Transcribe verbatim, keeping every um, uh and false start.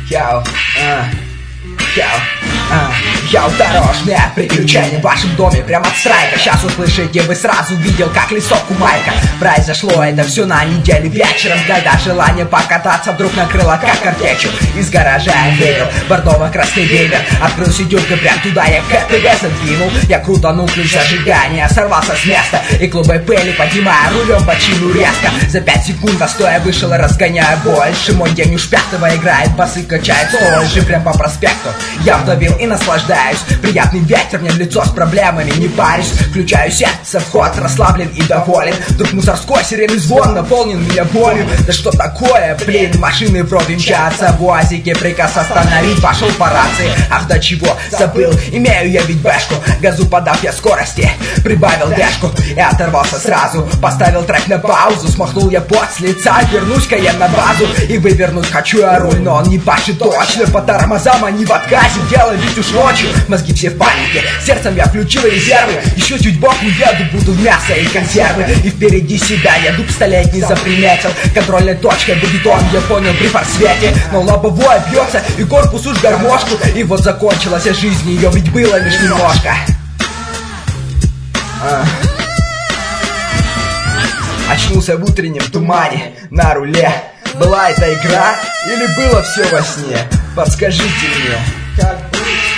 Йоу, а, йоу, а, йоу, дорожное приключение в вашем доме прямо от страйка. Сейчас услышите, вы сразу видел, как листок у Майка. Произошло это все на неделе вечером, когда желание покататься вдруг накрыло как картечью. Из гаража я верил, бордово-красный веер. Открыл сиденька прям туда, я КТГ задвинул. Я крутанул ключ зажигания, сорвался с места и клубы пыли, поднимая рулем по чину резко. За пять секунд стоя вышел и разгоняя больше. Мой день уж пятого играет, басы качает столь же прям по проспекту. Я вдавил и наслаждаюсь. Приятный ветер мне в лицо, с проблемами не парюсь. Включаю сердце в ход, расслаблен и доволен. Вдруг мусорской сиренный звон наполнен меня болью. Да что такое, блин, машины вроде мчатся. В УАЗике приказ остановить, пошел по рации. Ах, до чего забыл, имею я ведь бэшку. Газу подав я скорости, прибавил дэшку и оторвался сразу. Поставил трек на паузу, смахнул я пот с лица. Вернусь-ка я на базу и вывернуть хочу я руль, но он не пашет точно. По тормозам они в отказе, дело ведь уж ночью. Мозги все в панике, сердцем я включил резервы. Еще чуть бок уеду, буду в мясо и консервы. И впереди себя я дуб столетний заприметил. Контрольной точкой будет он, я понял при форсвете. Но лобовое бьется и корпус уж гармошку. И вот закончилась жизнь, ее ведь было лишь немножко. а. Очнулся в утреннем тумане на руле. Была это игра или было все во сне? Подскажите мне, как быть?